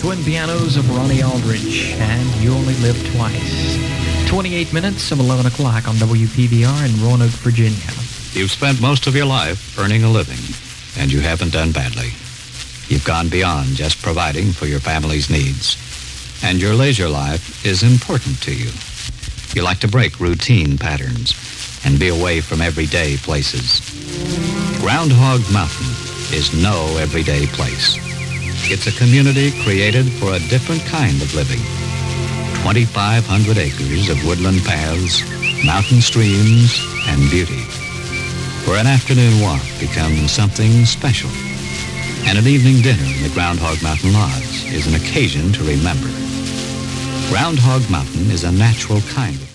twin pianos of Ronnie Aldrich, and You Only Live Twice. 28 minutes of 11 o'clock on WPVR in Roanoke, Virginia. You've spent most of your life earning a living, and you haven't done badly. You've gone beyond just providing for your family's needs, and your leisure life is important to you. You like to break routine patterns and be away from everyday places. Groundhog Mountain is no everyday place. It's a community created for a different kind of living. 2,500 acres of woodland paths, mountain streams, and beauty, where an afternoon walk becomes something special, and an evening dinner in the Groundhog Mountain Lodge is an occasion to remember. Groundhog Mountain is a natural kind of